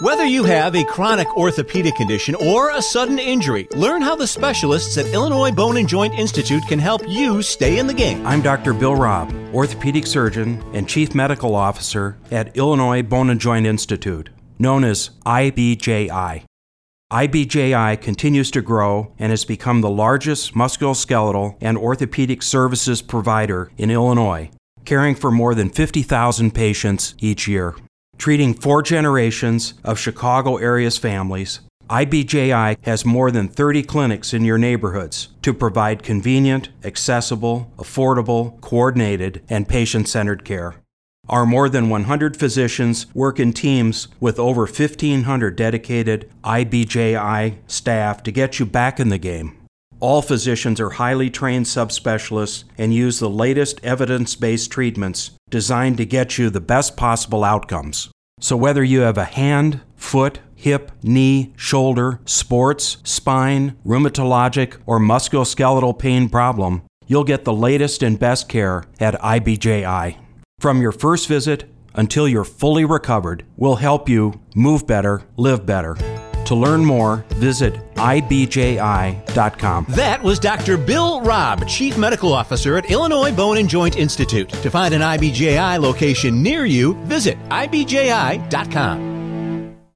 Whether you have a chronic orthopedic condition or a sudden injury, learn how the specialists at Illinois Bone and Joint Institute can help you stay in the game. I'm Dr. Bill Robb, orthopedic surgeon and chief medical officer at Illinois Bone and Joint Institute, known as IBJI. IBJI continues to grow and has become the largest musculoskeletal and orthopedic services provider in Illinois, caring for more than 50,000 patients each year. Treating 4 generations of Chicago area's families, IBJI has more than 30 clinics in your neighborhoods to provide convenient, accessible, affordable, coordinated, and patient-centered care. Our more than 100 physicians work in teams with over 1,500 dedicated IBJI staff to get you back in the game. All physicians are highly trained subspecialists and use the latest evidence-based treatments designed to get you the best possible outcomes. So whether you have a hand, foot, hip, knee, shoulder, sports, spine, rheumatologic, or musculoskeletal pain problem, you'll get the latest and best care at IBJI. From your first visit until you're fully recovered, we'll help you move better, live better. To learn more, visit IBJI.com. That was Dr. Bill Robb, Chief Medical Officer at Illinois Bone and Joint Institute. To find an IBJI location near you, visit IBJI.com.